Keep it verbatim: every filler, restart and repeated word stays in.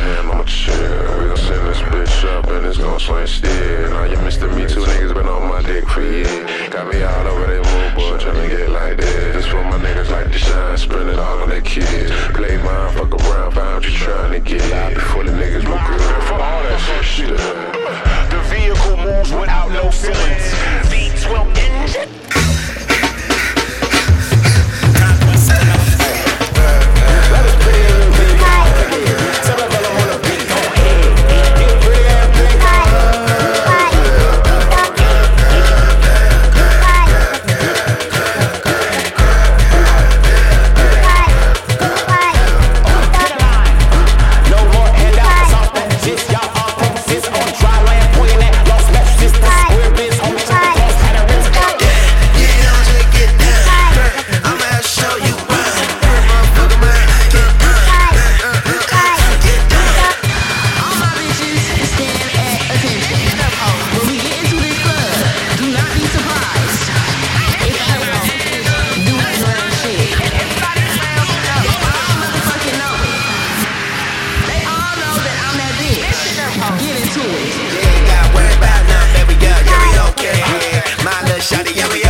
hand on my chair. We gon' send this bitch up and it's gon' swing still. Now you Mister Me Too niggas been on my dick for years. Got me all over they move, boy, tryna get like this. This for my niggas like to shine, spend it all on their kids. Play mine, fuck around, find what you tryna get out before the niggas look good. For all that shit, shit. The vehicle moves without no ceilings. V twelve engine. Get into it. You ain't got worried about nothing, baby girl, yeah, we okay. My little shawty, yeah, we